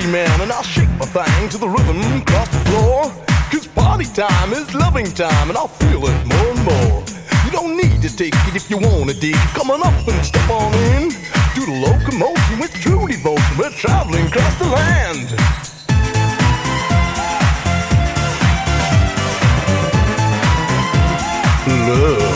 party man, and I'll shake my thing to the rhythm across the floor. 'Cause party time is loving time, and I'll feel it more and more. You don't need to take it if you wanna dig. Come on up and step on in. Do the locomotion with true devotion. We're traveling across the land. Love.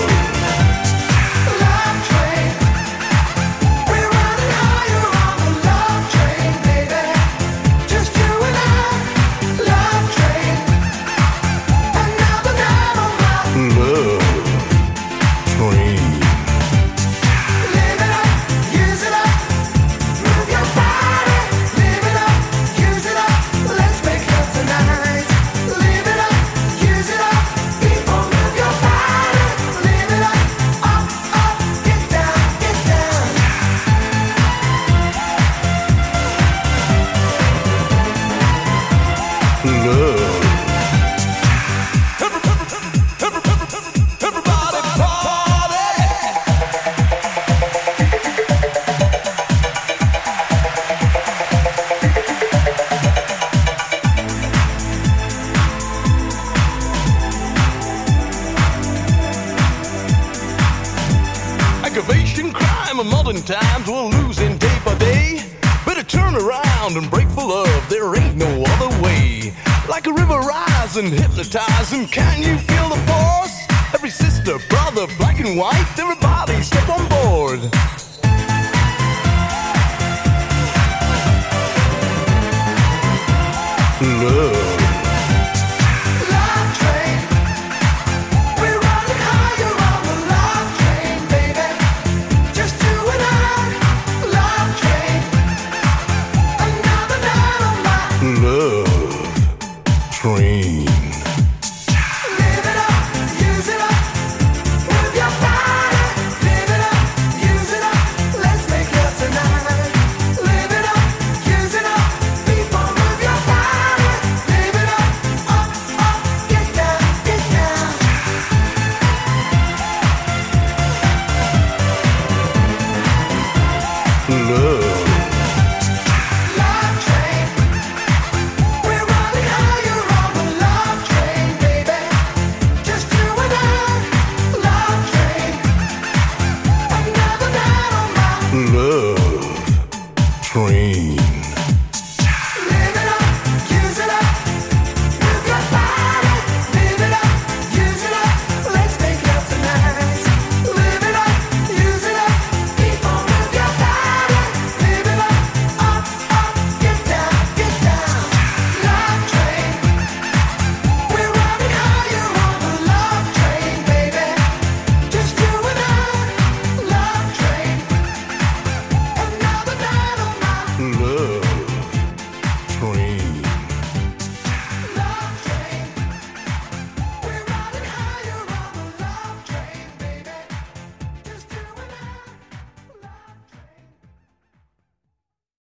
Aggravation, crime, and modern times we're losing day by day. Better turn around and break for love, there ain't no other way. Like a river rising, hypnotizing, can you feel the force? Every sister, brother, black and white, they're